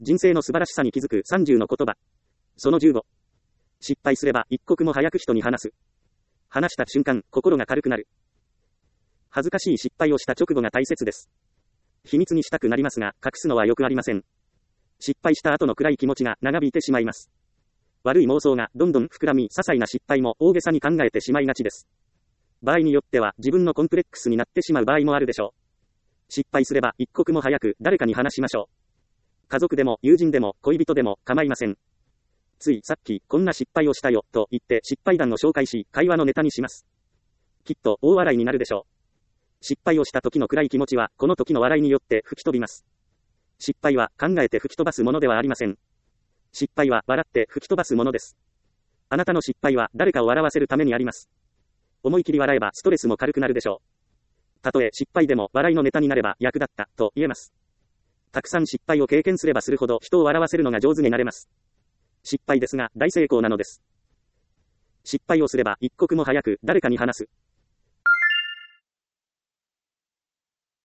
人生の素晴らしさに気づく30の言葉。その15。失敗すれば一刻も早く人に話す。話した瞬間、心が軽くなる。恥ずかしい失敗をした直後が大切です。秘密にしたくなりますが、隠すのはよくありません。失敗した後の暗い気持ちが長引いてしまいます。悪い妄想がどんどん膨らみ、些細な失敗も大げさに考えてしまいがちです。場合によっては自分のコンプレックスになってしまう場合もあるでしょう。失敗すれば一刻も早く誰かに話しましょう。家族でも友人でも恋人でも構いません。ついさっきこんな失敗をしたよと言って失敗談を紹介し会話のネタにします。きっと大笑いになるでしょう。失敗をした時の暗い気持ちはこの時の笑いによって吹き飛びます。失敗は考えて吹き飛ばすものではありません。失敗は笑って吹き飛ばすものです。あなたの失敗は誰かを笑わせるためにあります。思い切り笑えばストレスも軽くなるでしょう。たとえ失敗でも笑いのネタになれば役立ったと言えます。たくさん失敗を経験すればするほど人を笑わせるのが上手になれます。失敗ですが大成功なのです。失敗をすれば一刻も早く誰かに話す。